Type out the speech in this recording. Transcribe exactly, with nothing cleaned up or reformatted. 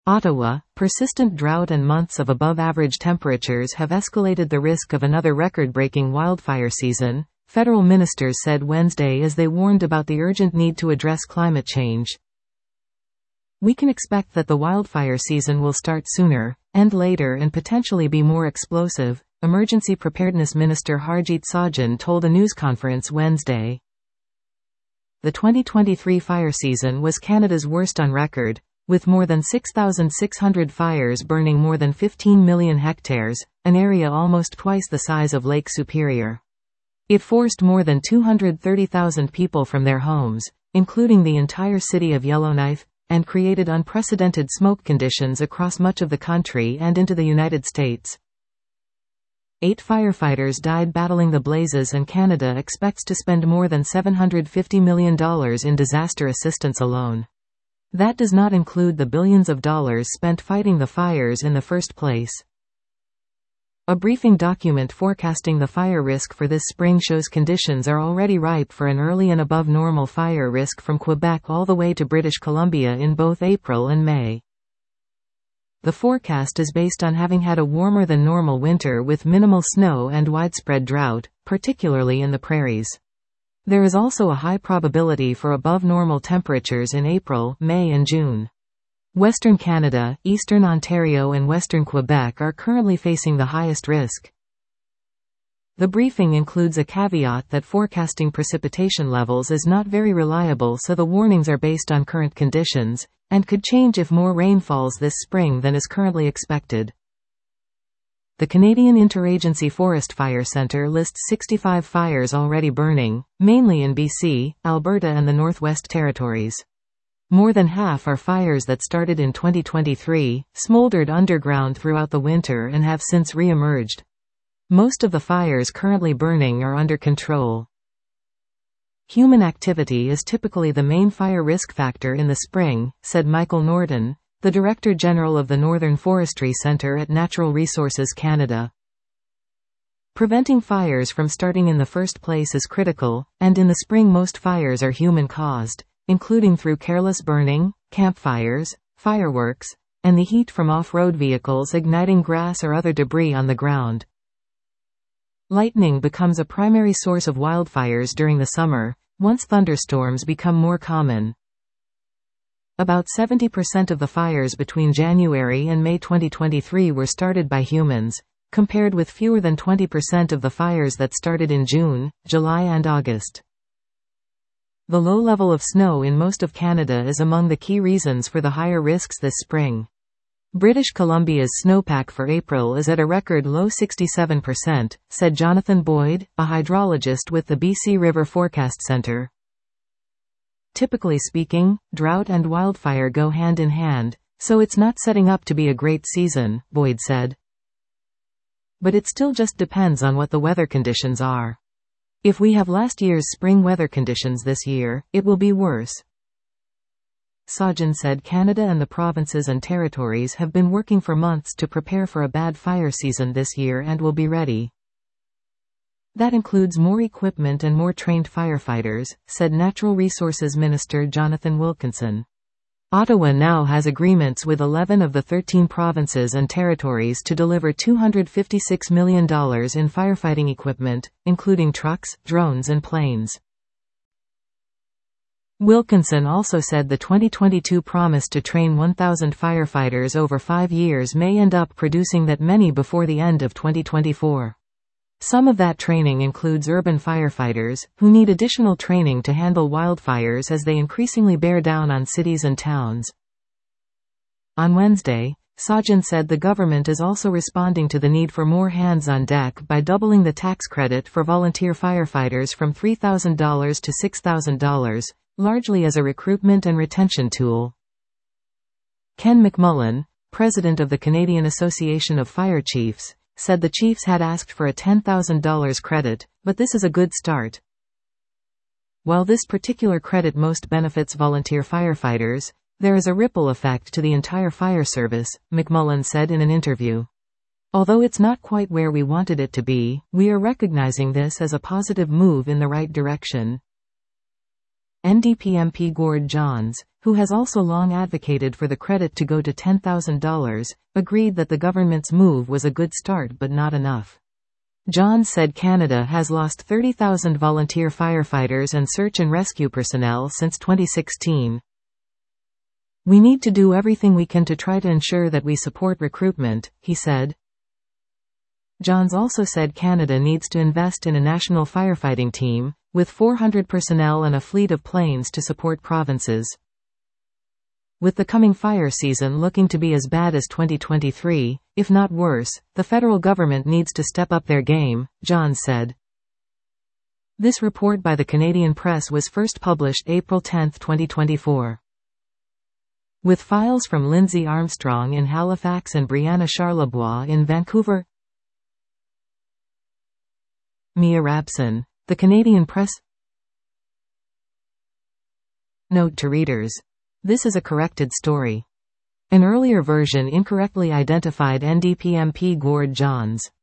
Ottawa, persistent drought and months of above-average temperatures have escalated the risk of another record-breaking wildfire season, federal ministers said Wednesday as they warned about the urgent need to address climate change. We can expect that the wildfire season will start sooner, end later and potentially be more explosive, Emergency Preparedness Minister Harjit Sajjan told a news conference Wednesday. The twenty twenty-three fire season was Canada's worst on record, with more than six thousand six hundred fires burning more than fifteen million hectares, an area almost twice the size of Lake Superior. It forced more than two hundred thirty thousand people from their homes, including the entire city of Yellowknife, and created unprecedented smoke conditions across much of the country and into the United States. Eight firefighters died battling the blazes, and Canada expects to spend more than seven hundred fifty million dollars in disaster assistance alone. That does not include the billions of dollars spent fighting the fires in the first place. A briefing document forecasting the fire risk for this spring shows conditions are already ripe for an early and above normal fire risk from Quebec all the way to British Columbia in both April and May. The forecast is based on having had a warmer than normal winter with minimal snow and widespread drought, particularly in the prairies. There is also a high probability for above normal temperatures in April, May and June. Western Canada, Eastern Ontario and Western Quebec are currently facing the highest risk. The briefing includes a caveat that forecasting precipitation levels is not very reliable, so the warnings are based on current conditions, and could change if more rain falls this spring than is currently expected. The Canadian Interagency Forest Fire Centre lists sixty-five fires already burning, mainly in B C, Alberta and the Northwest Territories. More than half are fires that started in twenty twenty-three, smoldered underground throughout the winter and have since re-emerged. Most of the fires currently burning are under control. Human activity is typically the main fire risk factor in the spring, said Michael Norton, the Director General of the Northern Forestry Centre at Natural Resources Canada. Preventing fires from starting in the first place is critical, and in the spring most fires are human-caused, including through careless burning, campfires, fireworks, and the heat from off-road vehicles igniting grass or other debris on the ground. Lightning becomes a primary source of wildfires during the summer, once thunderstorms become more common. About seventy percent of the fires between January and May twenty twenty-three were started by humans, compared with fewer than twenty percent of the fires that started in June, July and August. The low level of snow in most of Canada is among the key reasons for the higher risks this spring. British Columbia's snowpack for April is at a record low sixty-seven percent, said Jonathan Boyd, a hydrologist with the B C River Forecast Centre. Typically speaking, drought and wildfire go hand in hand, so it's not setting up to be a great season, Boyd said. But it still just depends on what the weather conditions are. If we have last year's spring weather conditions this year, it will be worse. Sajjan said Canada and the provinces and territories have been working for months to prepare for a bad fire season this year and will be ready. That includes more equipment and more trained firefighters, said Natural Resources Minister Jonathan Wilkinson. Ottawa now has agreements with eleven of the thirteen provinces and territories to deliver two hundred fifty-six million dollars in firefighting equipment, including trucks, drones and planes. Wilkinson also said the twenty twenty-two promise to train one thousand firefighters over five years may end up producing that many before the end of twenty twenty-four. Some of that training includes urban firefighters, who need additional training to handle wildfires as they increasingly bear down on cities and towns. On Wednesday, Sajjan said the government is also responding to the need for more hands on deck by doubling the tax credit for volunteer firefighters from three thousand dollars to six thousand dollars, largely as a recruitment and retention tool. Ken McMullen, president of the Canadian Association of Fire Chiefs, said the chiefs had asked for a ten thousand dollars credit, but this is a good start. While this particular credit most benefits volunteer firefighters, there is a ripple effect to the entire fire service, McMullen said in an interview. Although it's not quite where we wanted it to be, we are recognizing this as a positive move in the right direction. N D P M P Gord Johns, who has also long advocated for the credit to go to ten thousand dollars, agreed that the government's move was a good start but not enough. Johns said Canada has lost thirty thousand volunteer firefighters and search and rescue personnel since twenty sixteen. "We need to do everything we can to try to ensure that we support recruitment," he said. Johns also said Canada needs to invest in a national firefighting team, with four hundred personnel and a fleet of planes to support provinces. With the coming fire season looking to be as bad as twenty twenty-three, if not worse, the federal government needs to step up their game, Johns said. This report by the Canadian Press was first published April tenth, twenty twenty-four. With files from Lindsay Armstrong in Halifax and Brianna Charlebois in Vancouver. Mia Rabson, The Canadian Press. Note to readers. This is a corrected story. An earlier version incorrectly identified N D P M P Gord Johns.